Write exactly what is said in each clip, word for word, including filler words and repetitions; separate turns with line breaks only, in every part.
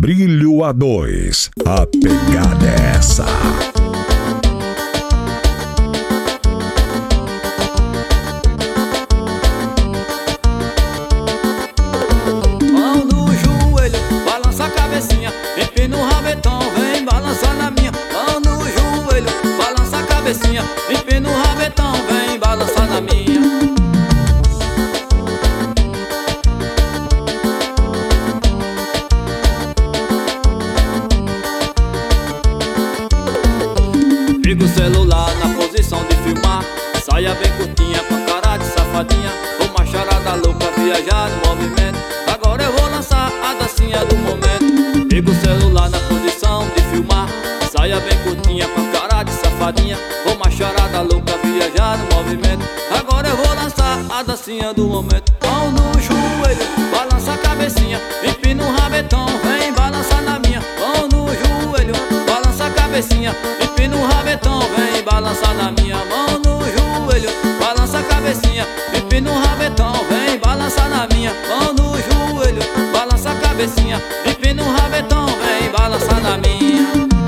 Brilho A dois, a pegada é essa.
Mão no joelho, balança a cabecinha, empina o rabetão, vem balançar na minha. Mão no joelho, balança a cabecinha, empina o rabetão, vem balançar na minha. Liga o celular na posição de filmar, saia bem curtinha com a cara de safadinha. Uma charada louca, viajar no movimento, agora eu vou lançar a dancinha do momento. Liga o celular na posição de filmar, saia bem curtinha com a cara de safadinha. Uma charada louca, viajar no movimento, agora eu vou lançar a dancinha do momento. Mão no joelho, balança a cabecinha, empina o rabetão, vem balançar na minha. Mão no joelho, balança a cabecinha, empina o rabetão, vem balançar na minha. Mão no joelho, balança a cabecinha, empina o rabetão, vem balançar na minha. Mão no joelho, balança a cabecinha, empina o rabetão, vem balançar na minha.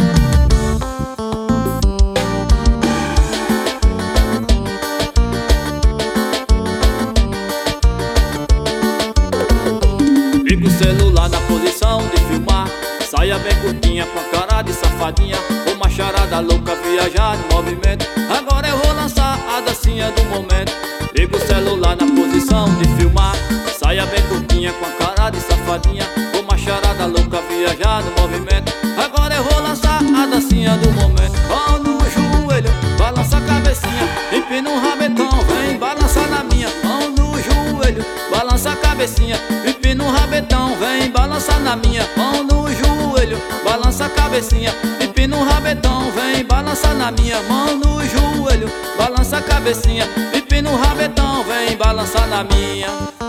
Liga o celular na posição de filmar, saia bem curtinha com a cara de safadinha. Uma charada louca, viajar no movimento, agora eu vou lançar a dancinha do momento. Liga o celular na posição de filmar, saia bem curtinha com a cara de safadinha. Uma charada louca, viajar no movimento, agora eu vou lançar a dancinha do momento. Mão no joelho, balança a cabecinha, empina o rabetão, vem balançar na minha. Mão no joelho, balança a cabecinha, empina o rabetão, vem balançar na minha. Mão no joelho, balança a cabecinha, empina o rabetão, vem balançar na minha. Mão no joelho, balança a cabecinha, empina o rabetão, vem balançar na minha.